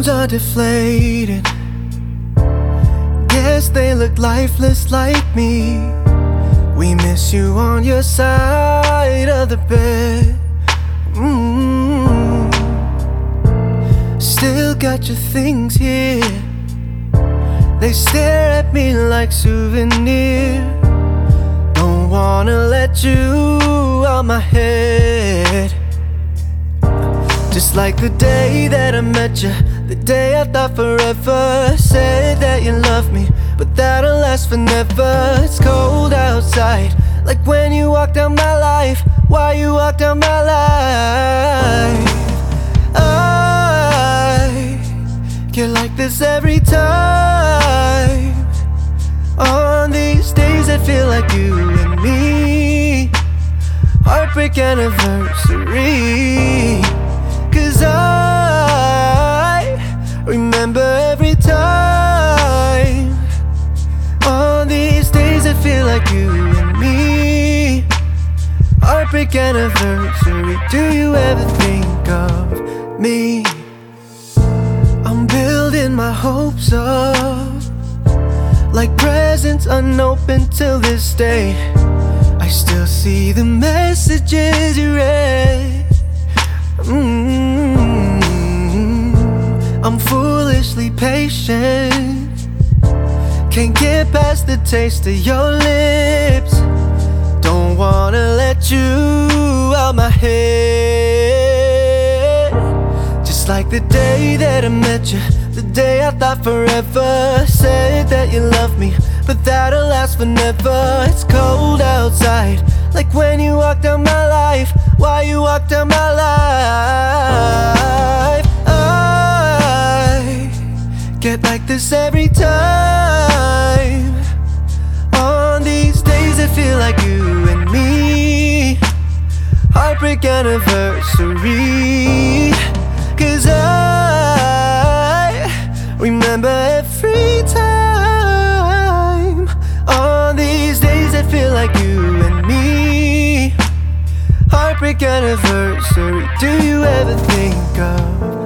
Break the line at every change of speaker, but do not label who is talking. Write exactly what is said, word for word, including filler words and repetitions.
balloons are deflated. Guess they look lifeless like me. We miss you on your side of the bed. mm. Still got your things here. They stare at me like souvenir. Don't wanna let you out my head. Just like the day that I met you, the day I thought forever. Said that you love me, but that'll last forever. It's cold outside, like when you walked out my life. Why you walked out my life? I get like this every time. On these days that feel like you and me. Heartbreak anniversary. Cause I remember every time. On these days that feel like you and me. Heartbreak anniversary. Do you ever think of me? I'm building my hopes up, like presents unopened till this day. I still see the messages you read. mm-hmm. I'm foolishly patient. Can't get past the taste of your lips. Don't wanna let you out my head. Just like the day that I met you, the day I thought forever. Said that you love me, but that'll last forever. It's cold outside, like when you walked out my life. Why you walked out my life? I get like this every time. On these days that feel like you and me. Heartbreak anniversary. Cause I remember every time. On these days that feel like you and me. Heartbreak anniversary. Do you ever think of